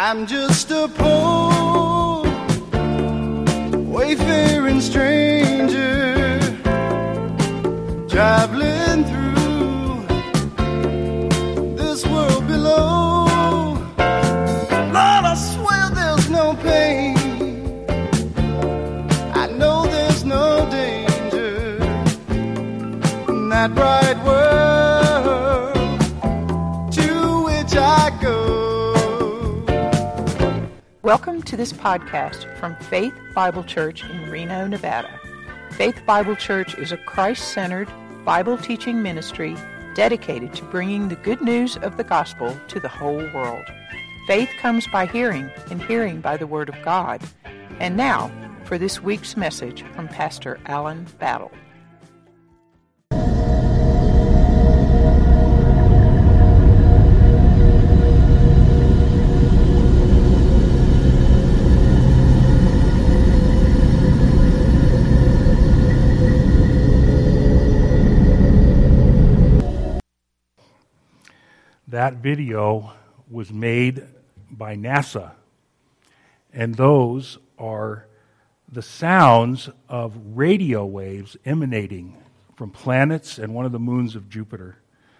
I'm just a poor, wayfaring stranger, traveling through this world below. Lord, I swear there's no pain, I know there's no danger in that bright world to which I go. Welcome to this podcast from Faith Bible Church in Reno, Nevada. Faith Bible Church is a Christ-centered Bible teaching ministry dedicated to bringing the good news of the gospel to the whole world. Faith comes by hearing, and hearing by the Word of God. And now, for this week's message from Pastor Alan Battle. That video was made by NASA, and those are the sounds of radio waves emanating from planets and one of the moons of Jupiter.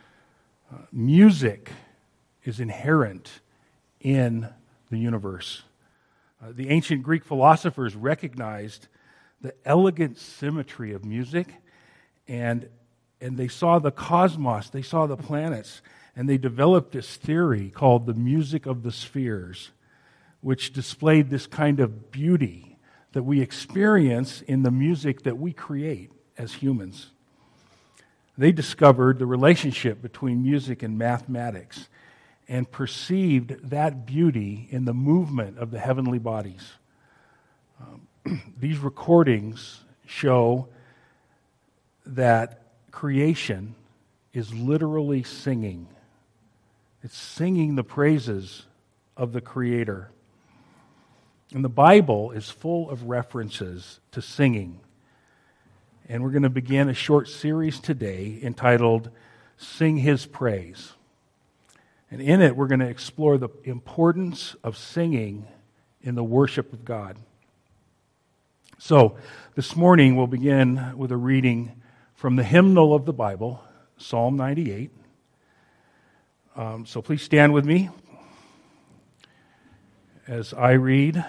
Music is inherent in the universe. The ancient Greek philosophers recognized the elegant symmetry of music, and they saw the cosmos, they saw the planets, and they developed this theory called the music of the spheres, which displayed this kind of beauty that we experience in the music that we create as humans. They discovered the relationship between music and mathematics and perceived that beauty in the movement of the heavenly bodies. These recordings show that creation is literally singing. It's singing the praises of the Creator. And the Bible is full of references to singing. And we're going to begin a short series today entitled Sing His Praise. And in it, we're going to explore the importance of singing in the worship of God. So, this morning we'll begin with a reading from the hymnal of the Bible, Psalm 98. So please stand with me as I read.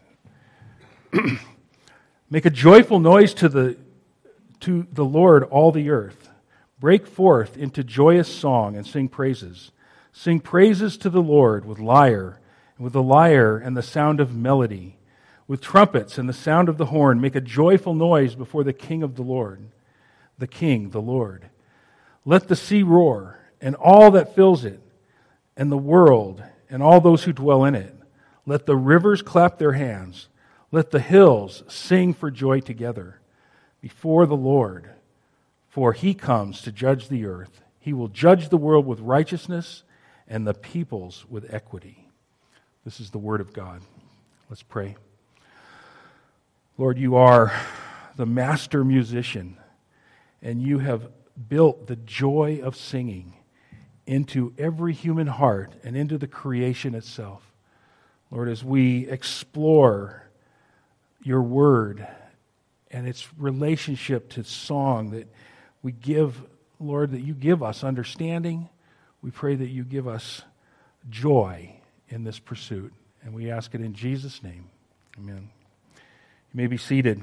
Make a joyful noise to the Lord, all the earth. Break forth into joyous song and sing praises. Sing praises to the Lord with lyre, and with the lyre and the sound of melody, with trumpets and the sound of the horn. Make a joyful noise before the King of the Lord, the King, the Lord. Let the sea roar, and all that fills it, and the world, and all those who dwell in it. Let the rivers clap their hands. Let the hills sing for joy together before the Lord, for He comes to judge the earth. He will judge the world with righteousness and the peoples with equity. This is the word of God. Let's pray. Lord, you are the master musician, and you have built the joy of singing into every human heart and into the creation itself. Lord, as we explore your word and its relationship to song that we give, Lord, that you give us understanding, we pray that you give us joy in this pursuit. And we ask it in Jesus' name. Amen. You may be seated.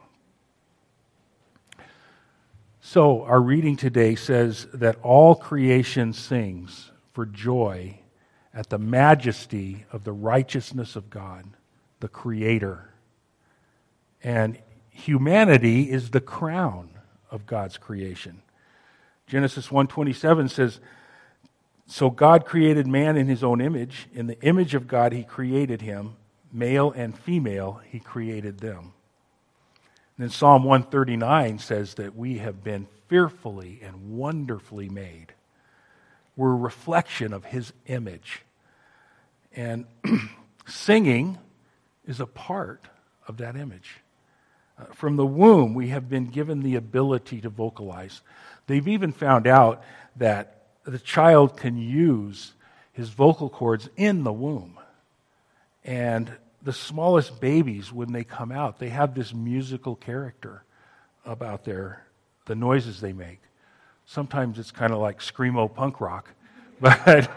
So, our reading today says that all creation sings for joy at the majesty of the righteousness of God, the Creator. And humanity is the crown of God's creation. Genesis 1:27 says, so God created man in His own image. In the image of God He created him. Male and female He created them. Then Psalm 139 says that we have been fearfully and wonderfully made. We're a reflection of His image. And singing is a part of that image. From the womb, we have been given the ability to vocalize. They've even found out that the child can use his vocal cords in the womb. And the smallest babies, when they come out, they have this musical character about the noises they make. Sometimes it's kind of like screamo punk rock, but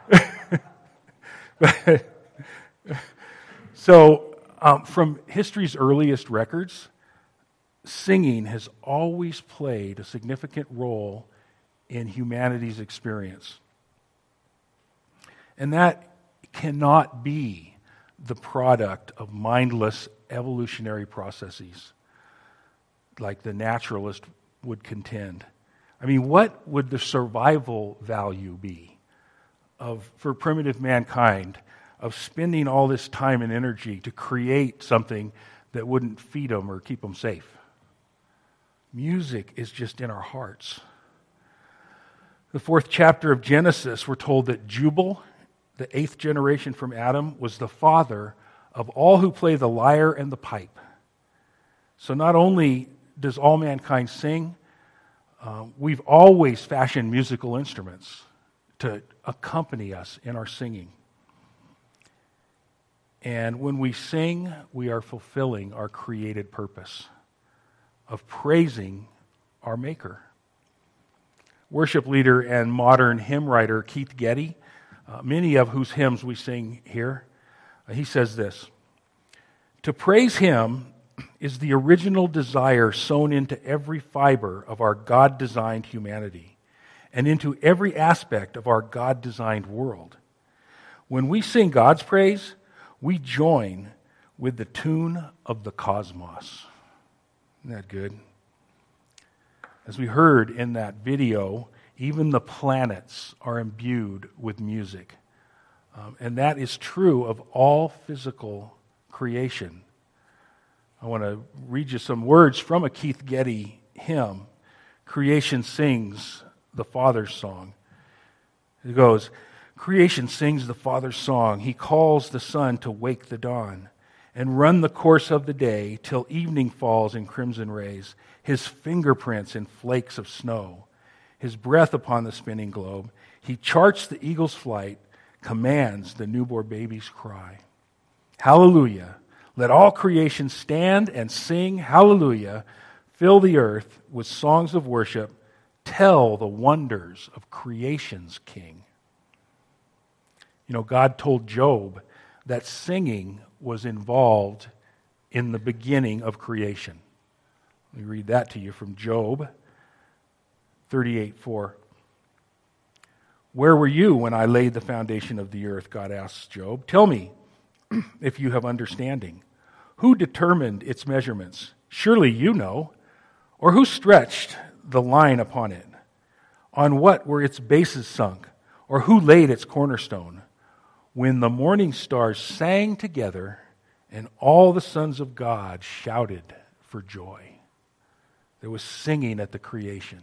so from history's earliest records, singing has always played a significant role in humanity's experience. And that cannot be the product of mindless evolutionary processes like the naturalist would contend. I mean, what would the survival value be for primitive mankind of spending all this time and energy to create something that wouldn't feed them or keep them safe? Music is just in our hearts. The 4th chapter of Genesis, we're told that Jubal, the 8th generation from Adam, was the father of all who play the lyre and the pipe. So not only does all mankind sing, we've always fashioned musical instruments to accompany us in our singing. And when we sing, we are fulfilling our created purpose of praising our Maker. Worship leader and modern hymn writer Keith Getty, many of whose hymns we sing here, he says this: "To praise Him is the original desire sown into every fiber of our God-designed humanity and into every aspect of our God-designed world. When we sing God's praise, we join with the tune of the cosmos." Isn't that good? As we heard in that video, even the planets are imbued with music. And that is true of all physical creation. I want to read you some words from a Keith Getty hymn. Creation sings the Father's song. It goes, "Creation sings the Father's song. He calls the sun to wake the dawn and run the course of the day till evening falls in crimson rays, His fingerprints in flakes of snow, His breath upon the spinning globe. He charts the eagle's flight, commands the newborn baby's cry. Hallelujah. Let all creation stand and sing hallelujah. Fill the earth with songs of worship. Tell the wonders of creation's King." You know, God told Job that singing was involved in the beginning of creation. Let me read that to you from Job 38:4. "Where were you when I laid the foundation of the earth?" God asks Job. "Tell me if you have understanding. Who determined its measurements? Surely you know. Or who stretched the line upon it? On what were its bases sunk? Or who laid its cornerstone? When the morning stars sang together and all the sons of God shouted for joy." There was singing at the creation.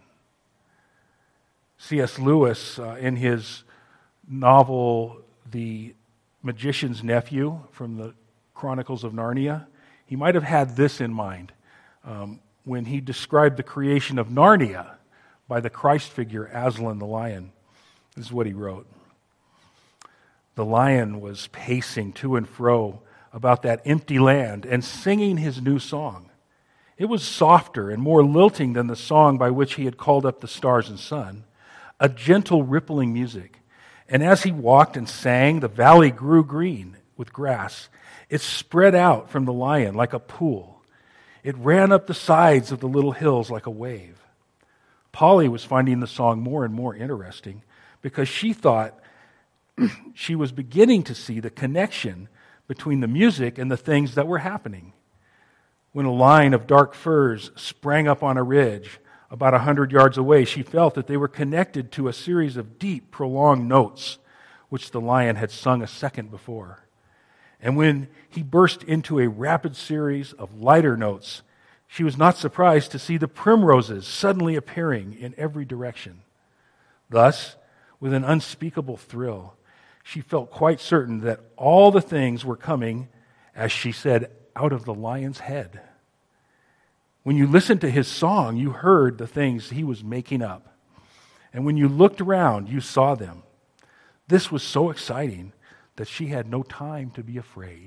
C.S. Lewis, in his novel, The Magician's Nephew, from the Chronicles of Narnia, he might have had this in mind when he described the creation of Narnia by the Christ figure Aslan the lion. This is what he wrote. "The lion was pacing to and fro about that empty land and singing his new song. It was softer and more lilting than the song by which he had called up the stars and sun, a gentle rippling music. And as he walked and sang, the valley grew green with grass. It spread out from the lion like a pool. It ran up the sides of the little hills like a wave. Polly was finding the song more and more interesting because she thought she was beginning to see the connection between the music and the things that were happening. When a line of dark firs sprang up on a ridge about 100 yards away, she felt that they were connected to a series of deep, prolonged notes which the lion had sung a second before. And when he burst into a rapid series of lighter notes, she was not surprised to see the primroses suddenly appearing in every direction. Thus, with an unspeakable thrill, she felt quite certain that all the things were coming, as she said, out of the lion's head. When you listened to his song, you heard the things he was making up. And when you looked around, you saw them. This was so exciting that she had no time to be afraid.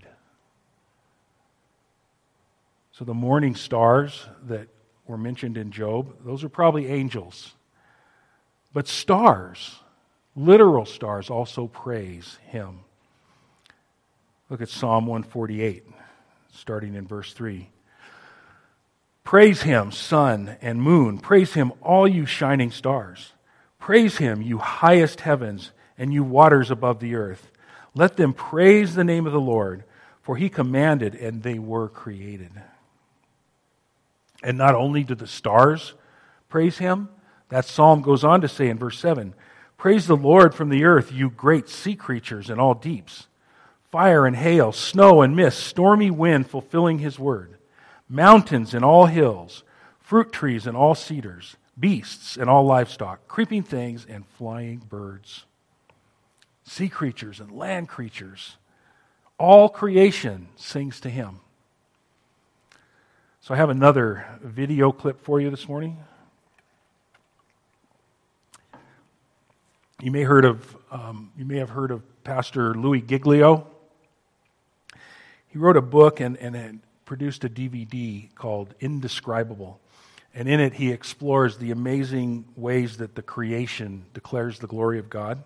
So the morning stars that were mentioned in Job, those are probably angels. But stars, literal stars, also praise him. Look at Psalm 148, starting in verse 3. Praise him, sun and moon. Praise him, all you shining stars. Praise him, you highest heavens and you waters above the earth. Let them praise the name of the Lord, for he commanded and they were created. And not only do the stars praise him, that psalm goes on to say in verse 7, praise the Lord from the earth, you great sea creatures in all deeps. Fire and hail, snow and mist, stormy wind fulfilling his word. Mountains and all hills, fruit trees and all cedars, beasts and all livestock, creeping things and flying birds. Sea creatures and land creatures, all creation sings to him. So I have another video clip for you this morning. You may have heard of Pastor Louis Giglio. He wrote a book and produced a DVD called Indescribable. And in it, he explores the amazing ways that the creation declares the glory of God.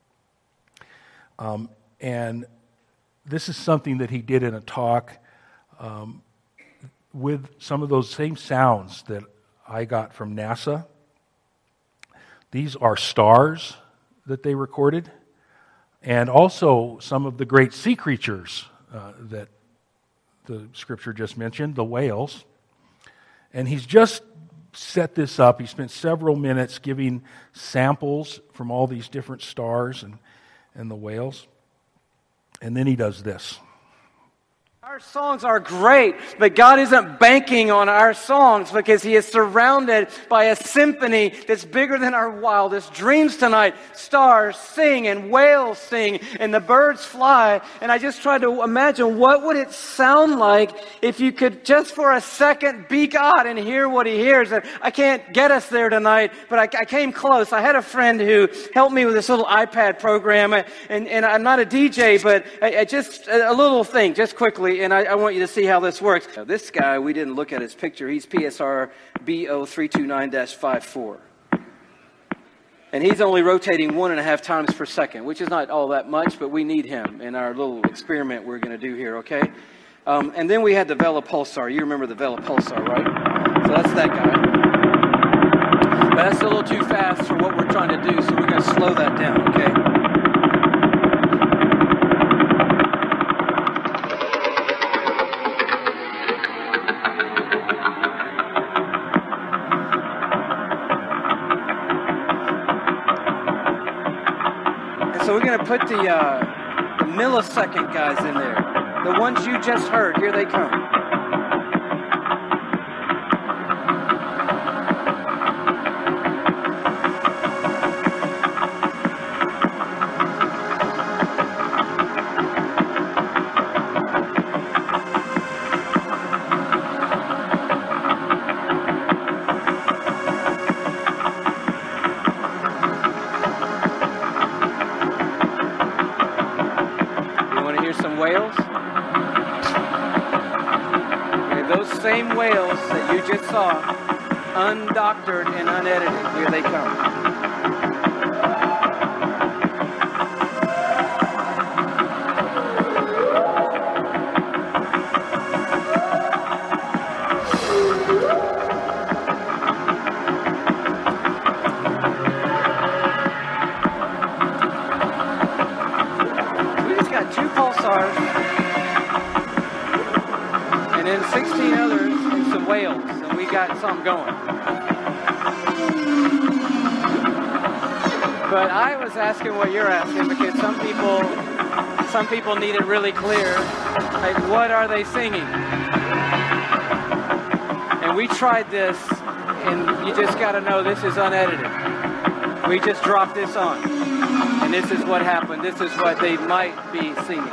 And this is something that he did in a talk with some of those same sounds that I got from NASA. These are stars that they recorded, and also some of the great sea creatures that the scripture just mentioned, the whales. And he's just set this up. He spent several minutes giving samples from all these different stars and the whales. And then he does this. Our songs are great, but God isn't banking on our songs because He is surrounded by a symphony that's bigger than our wildest dreams tonight. Stars sing and whales sing and the birds fly. And I just tried to imagine what would it sound like if you could just for a second be God and hear what He hears. And I can't get us there tonight, but I came close. I had a friend who helped me with this little iPad program, and I'm not a DJ, but just a little thing, just quickly. And I want you to see how this works. Now, this guy, we didn't look at his picture. He's PSR BO329-54. And he's only rotating 1.5 times per second, which is not all that much, but we need him in our little experiment we're going to do here, okay? And then we had the Vela Pulsar. You remember the Vela Pulsar, right? So that's that guy. But that's a little too fast for what we're trying to do, so we're going to slow that down, okay? So we're going to put the millisecond guys in there. The ones you just heard. Here they come. Whales. Okay, those same whales that you just saw, undoctored and unedited, here they come. And then 16 others and some whales, and we got some going. But I was asking what you're asking because some people need it really clear. Like, what are they singing? And we tried this, and you just got to know this is unedited. We just dropped this on, and this is what happened. This is what they might be singing.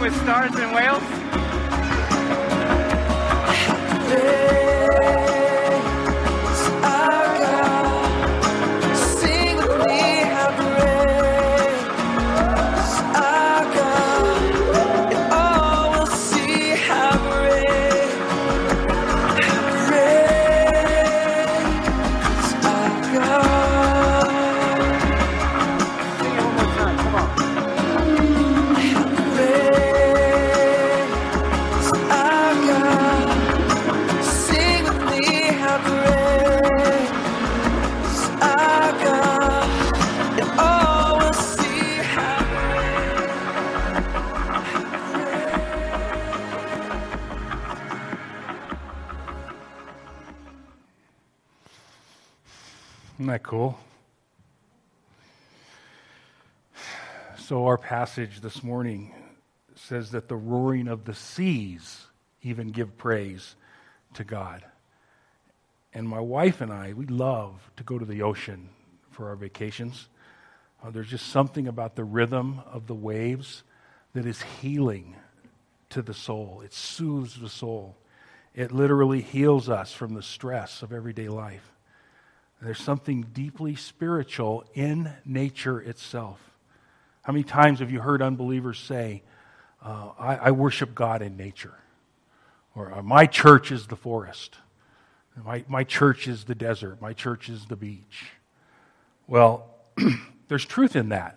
with Stars in Wales? Isn't that cool? So our passage this morning says that the roaring of the seas even give praise to God. And my wife and I, we love to go to the ocean for our vacations. There's just something about the rhythm of the waves that is healing to the soul. It soothes the soul. It literally heals us from the stress of everyday life. There's something deeply spiritual in nature itself. How many times have you heard unbelievers say, I worship God in nature? Or my church is the forest. My church is the desert. My church is the beach. Well, there's truth in that.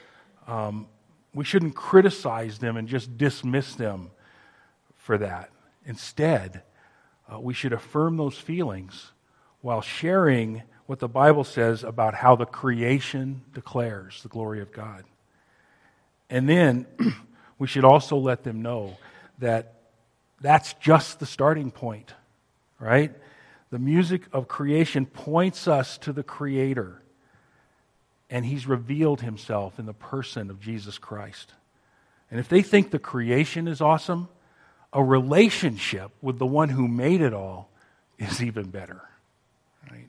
We shouldn't criticize them and just dismiss them for that. Instead, we should affirm those feelings while sharing what the Bible says about how the creation declares the glory of God. And then we should also let them know that that's just the starting point, right? The music of creation points us to the Creator, and He's revealed Himself in the person of Jesus Christ. And if they think the creation is awesome, a relationship with the one who made it all is even better. Right?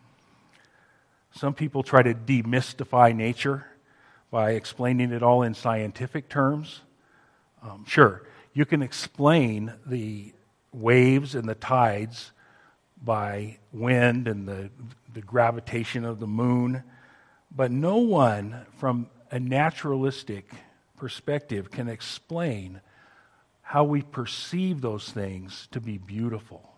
Some people try to demystify nature by explaining it all in scientific terms. Sure, you can explain the waves and the tides by wind and the gravitation of the moon, but no one from a naturalistic perspective can explain how we perceive those things to be beautiful.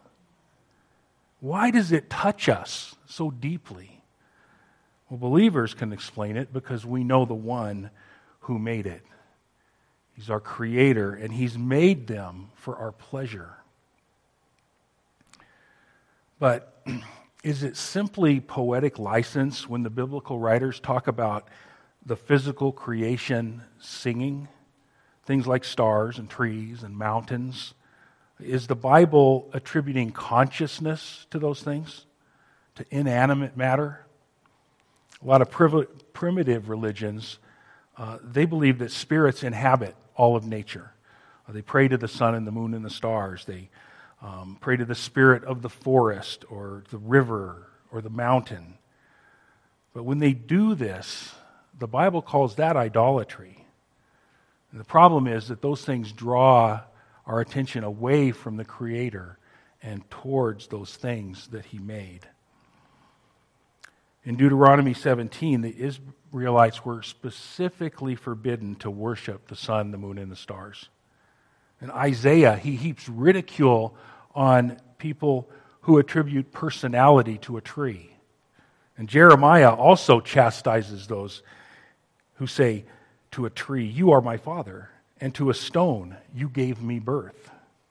Why does it touch us so deeply? Well, believers can explain it because we know the one who made it. He's our Creator, and He's made them for our pleasure. But is it simply poetic license when the biblical writers talk about the physical creation singing? Things like stars and trees and mountains. Is the Bible attributing consciousness to those things? To inanimate matter? A lot of primitive religions, they believe that spirits inhabit all of nature. They pray to the sun and the moon and the stars. They pray to the spirit of the forest or the river or the mountain. But when they do this, the Bible calls that idolatry. And the problem is that those things draw our attention away from the Creator and towards those things that He made. In Deuteronomy 17, the Israelites were specifically forbidden to worship the sun, the moon, and the stars. And Isaiah, he heaps ridicule on people who attribute personality to a tree. And Jeremiah also chastises those who say to a tree, "You are my father," and to a stone, "You gave me birth."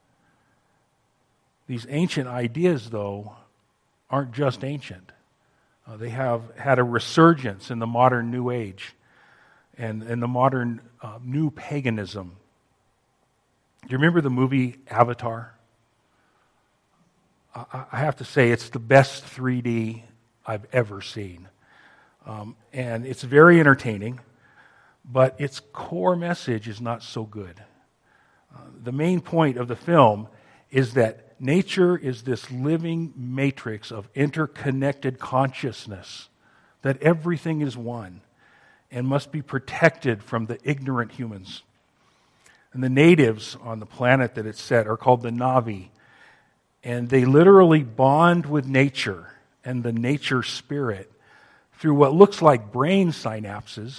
These ancient ideas, though, aren't just ancient. They have had a resurgence in the modern New Age and in the modern new paganism. Do you remember the movie Avatar? I have to say it's the best 3D I've ever seen. And it's very entertaining, but its core message is not so good. The main point of the film is that nature is this living matrix of interconnected consciousness, that everything is one and must be protected from the ignorant humans. And the natives on the planet that it's set are called the Na'vi. And they literally bond with nature and the nature spirit through what looks like brain synapses.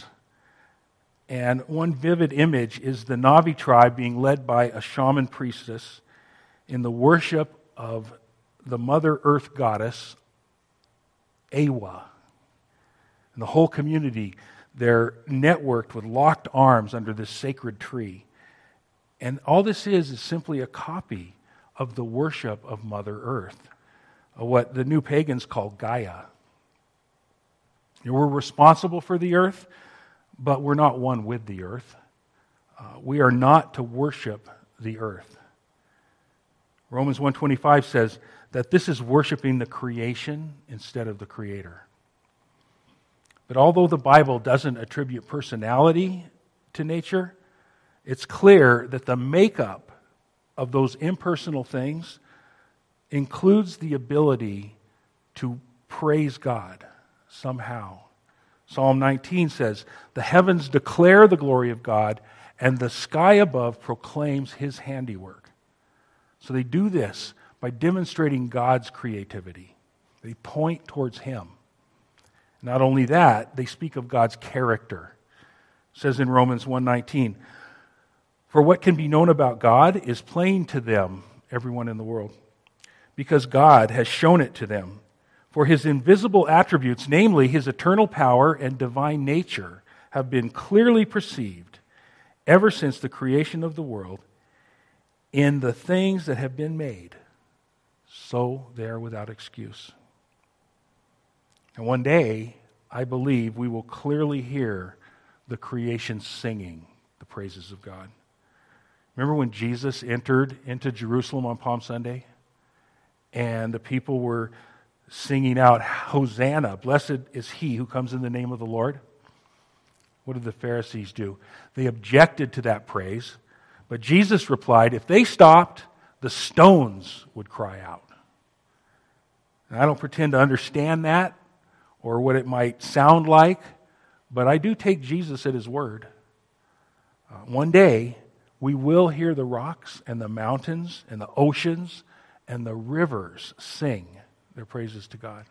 And one vivid image is the Na'vi tribe being led by a shaman priestess in the worship of the Mother Earth goddess, Awa. And the whole community, they're networked with locked arms under this sacred tree. And all this is simply a copy of the worship of Mother Earth, what the new pagans call Gaia. We're responsible for the earth, but we're not one with the earth. We are not to worship the earth. Romans 1:25 says that this is worshiping the creation instead of the Creator. But although the Bible doesn't attribute personality to nature, it's clear that the makeup of those impersonal things includes the ability to praise God somehow. Psalm 19 says, "The heavens declare the glory of God, and the sky above proclaims His handiwork." So they do this by demonstrating God's creativity. They point towards Him. Not only that, they speak of God's character. It says in Romans 1:19, "For what can be known about God is plain to them," everyone in the world, "because God has shown it to them. For His invisible attributes, namely His eternal power and divine nature, have been clearly perceived ever since the creation of the world in the things that have been made. So they are without excuse." And one day, I believe we will clearly hear the creation singing the praises of God. Remember when Jesus entered into Jerusalem on Palm Sunday? And the people were singing out, "Hosanna, blessed is he who comes in the name of the Lord." What did the Pharisees do? They objected to that praise. But Jesus replied, if they stopped, the stones would cry out. And I don't pretend to understand that or what it might sound like, but I do take Jesus at His word. One day, we will hear the rocks and the mountains and the oceans and the rivers sing their praises to God.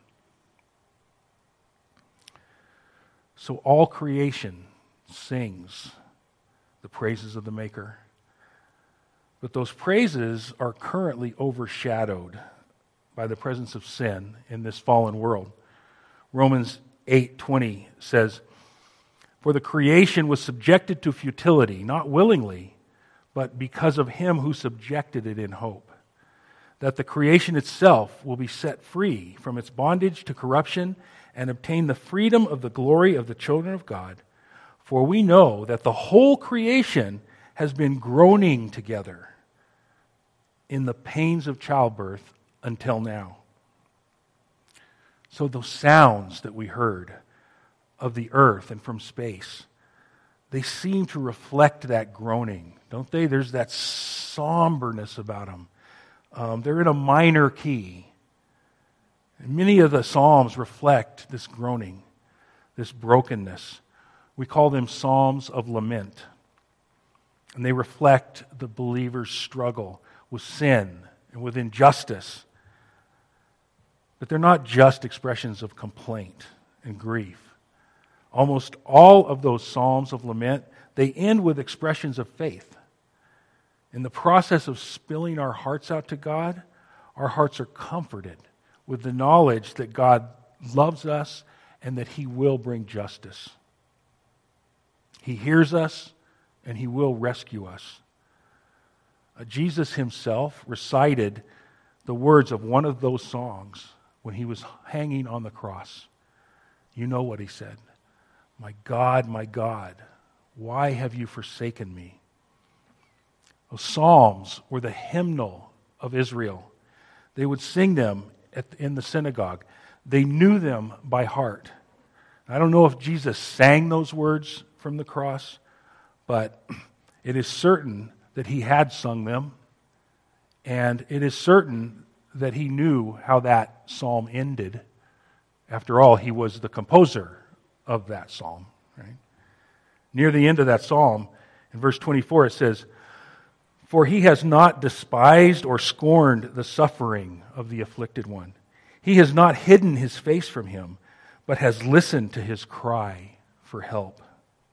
So all creation sings the praises of the Maker. But those praises are currently overshadowed by the presence of sin in this fallen world. Romans 8:20 says, "For the creation was subjected to futility, not willingly, but because of Him who subjected it in hope, that the creation itself will be set free from its bondage to corruption and obtain the freedom of the glory of the children of God. For we know that the whole creation has been groaning together in the pains of childbirth until now." So those sounds that we heard of the earth and from space, they seem to reflect that groaning, don't they? There's that somberness about them. They're in a minor key. And many of the Psalms reflect this groaning, this brokenness. We call them Psalms of lament. And they reflect the believer's struggle with sin and with injustice. But they're not just expressions of complaint and grief. Almost all of those Psalms of lament, they end with expressions of faith. In the process of spilling our hearts out to God, our hearts are comforted with the knowledge that God loves us and that He will bring justice. He hears us and He will rescue us. Jesus Himself recited the words of one of those songs when He was hanging on the cross. You know what He said. my God, why have you forsaken me?" Those psalms were the hymnal of Israel. They would sing them in the synagogue. They knew them by heart. I don't know if Jesus sang those words from the cross, but it is certain that He had sung them, and it is certain that He knew how that psalm ended. After all, He was the composer of that psalm. Right? Near the end of that psalm, in verse 24, it says, For he has not despised or scorned the suffering of the afflicted one. He has not hidden his face from him, but has listened to his cry for help.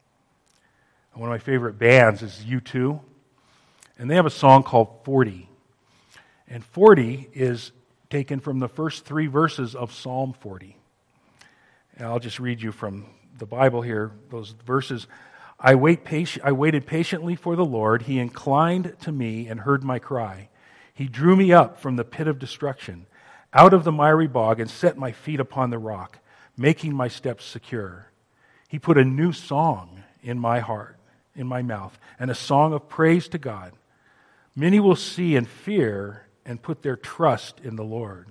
One of my favorite bands is U2, and they have a song called 40. And 40 is taken from the first 3 verses of Psalm 40. And I'll just read you from the Bible here, those verses. I waited patiently for the Lord. He inclined to me and heard my cry. He drew me up from the pit of destruction, out of the miry bog, and set my feet upon the rock, making my steps secure. He put a new song in my heart, in my mouth, and a song of praise to God. Many will see and fear and put their trust in the Lord.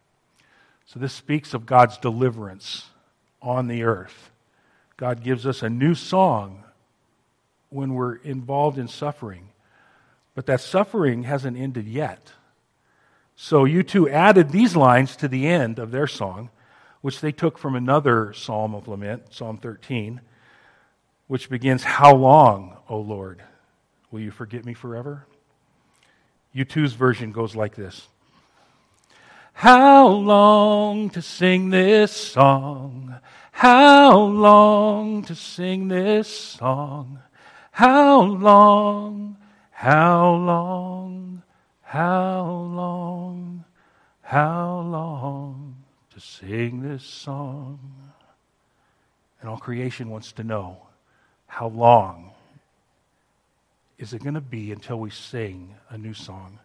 So this speaks of God's deliverance on the earth. God gives us a new song when we're involved in suffering. But that suffering hasn't ended yet. So U2 added these lines to the end of their song, which they took from another psalm of lament, Psalm 13, which begins, How long, O Lord, will you forget me forever? U2's version goes like this. How long to sing this song? How long to sing this song? How long, how long, how long, how long to sing this song? And all creation wants to know, how long is it going to be until we sing a new song?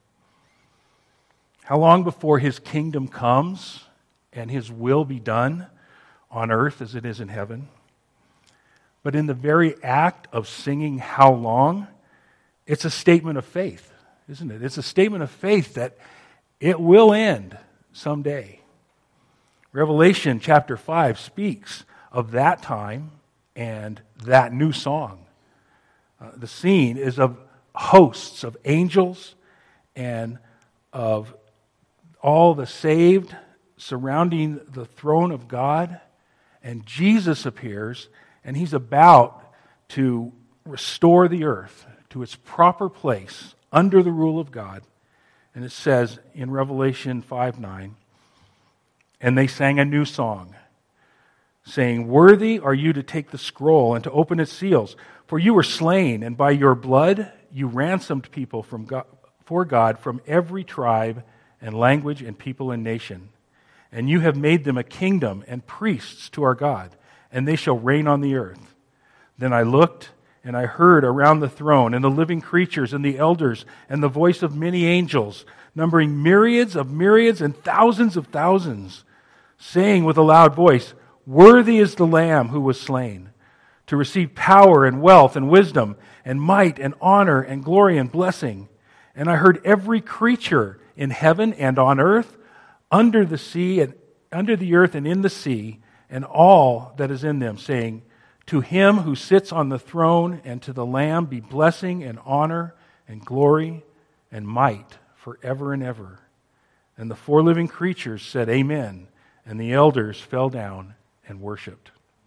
How long before His kingdom comes and His will be done on earth as it is in heaven? But in the very act of singing how long, it's a statement of faith, isn't it? It's a statement of faith that it will end someday. Revelation chapter 5 speaks of that time and that new song. The scene is of hosts of angels and of all the saved surrounding the throne of God. And Jesus appears, and He's about to restore the earth to its proper place under the rule of God. And it says in Revelation 5:9, and they sang a new song, saying, Worthy are you to take the scroll and to open its seals, for you were slain, and by your blood you ransomed people for God from every tribe and language and people and nation. And you have made them a kingdom and priests to our God, and they shall reign on the earth. Then I looked, and I heard around the throne, and the living creatures, and the elders, and the voice of many angels, numbering myriads and thousands of thousands, saying with a loud voice, Worthy is the Lamb who was slain, to receive power and wealth and wisdom and might and honor and glory and blessing. And I heard every creature in heaven and on earth, under the sea and under the earth and in the sea, and all that is in them, saying, To Him who sits on the throne and to the Lamb be blessing and honor and glory and might forever and ever. And the 4 living creatures said, Amen. And the elders fell down and worshipped.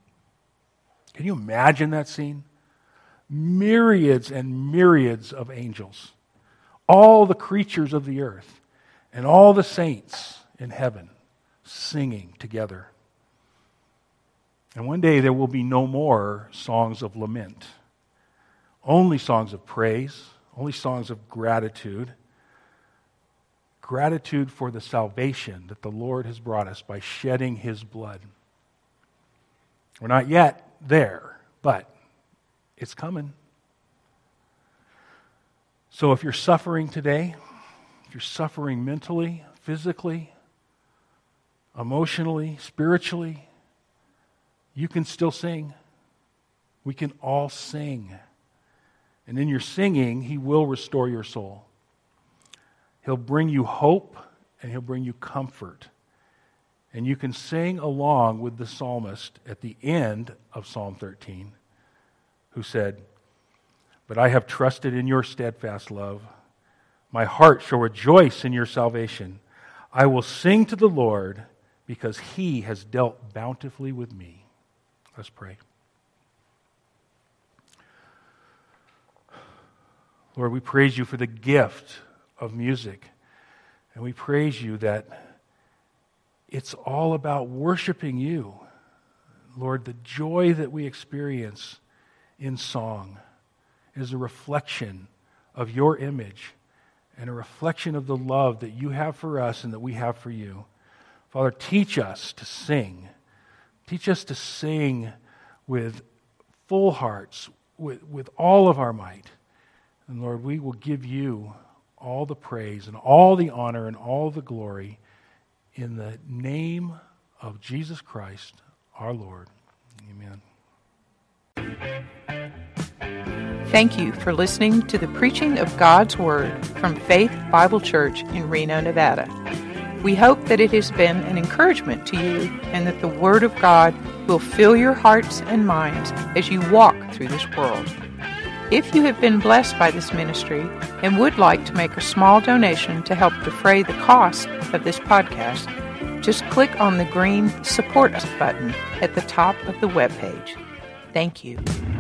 Can you imagine that scene? Myriads and myriads of angels, all the creatures of the earth, and all the saints in heaven singing together. And one day there will be no more songs of lament, only songs of praise, only songs of gratitude. Gratitude for the salvation that the Lord has brought us by shedding His blood. We're not yet there, but it's coming. So if you're suffering today, if you're suffering mentally, physically, emotionally, spiritually, you can still sing. We can all sing. And in your singing, He will restore your soul. He'll bring you hope and He'll bring you comfort. And you can sing along with the psalmist at the end of Psalm 13, who said, But I have trusted in your steadfast love. My heart shall rejoice in your salvation. I will sing to the Lord because He has dealt bountifully with me. Let's pray. Lord, we praise you for the gift of music. And we praise you that it's all about worshiping you. Lord, the joy that we experience in song is a reflection of your image and a reflection of the love that you have for us and that we have for you. Father, teach us to sing. Teach us to sing with full hearts, with all of our might. And Lord, we will give you all the praise and all the honor and all the glory in the name of Jesus Christ, our Lord. Amen. Thank you for listening to the preaching of God's Word from Faith Bible Church in Reno, Nevada. We hope that it has been an encouragement to you and that the Word of God will fill your hearts and minds as you walk through this world. If you have been blessed by this ministry and would like to make a small donation to help defray the cost of this podcast, just click on the green Support Us button at the top of the webpage. Thank you.